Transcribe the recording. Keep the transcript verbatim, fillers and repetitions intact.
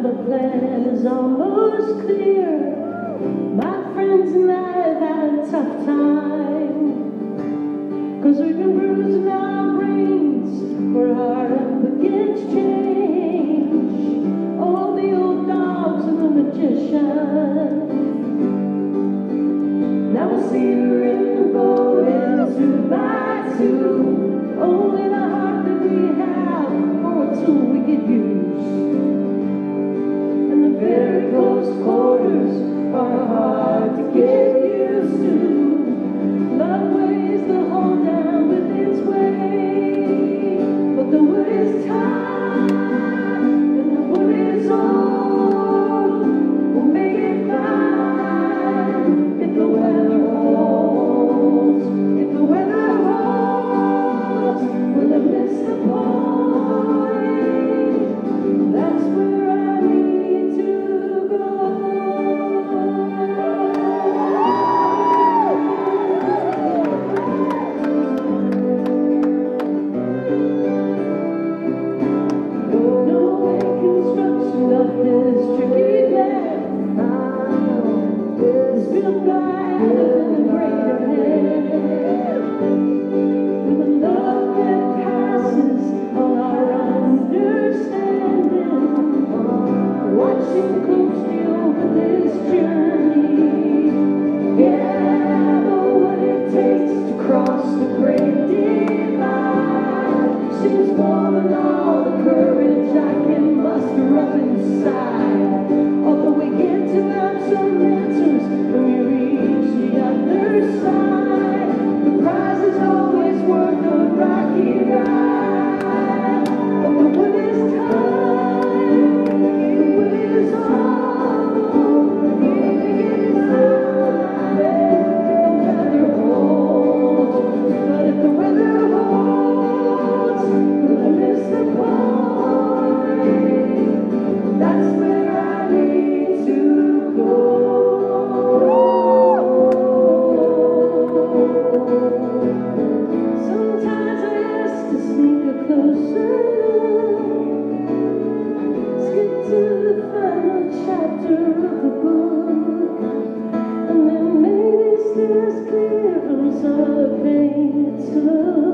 Now the plan is almost clear. My friends and I have had a tough time, 'cause we've been bruising our brains, we're hard up against change. All the old dogs and the magician. Now we'll see her in the boat and two by two, only the heart that we have for a tool we could use. And the very close quarters are hard to get used to. Love weighs the whole down with its weight, but the wood is tight and the wood is old. We'll make it fine if the weather holds. If the weather holds, we'll have missed the point. That's where I need to go. This tricky land, it's built by the greater hand, with a love that passes all our understanding. Watching closely over this journey, yeah, but what it takes to cross the great divide seems more than all the courage I can muster up inside. Although we get to have some answers when we reach the other side, the prize is always worth a rocky ride. But the wood is tight, the wood is hard, we'll make it fine if the weather holds. But if the weather holds, we'll miss the point. That's where I need to go. Sometimes I ask to sneak a closer look, skip to the final chapter of the book, and then maybe steer us clear from some of the pain it took.